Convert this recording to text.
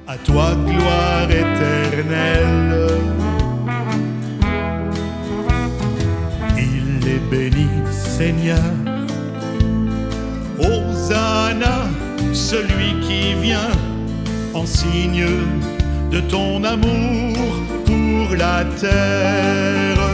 À toi gloire éternelle. Il est béni, Seigneur. Hosanna, celui qui vient en signe de ton amour pour la terre.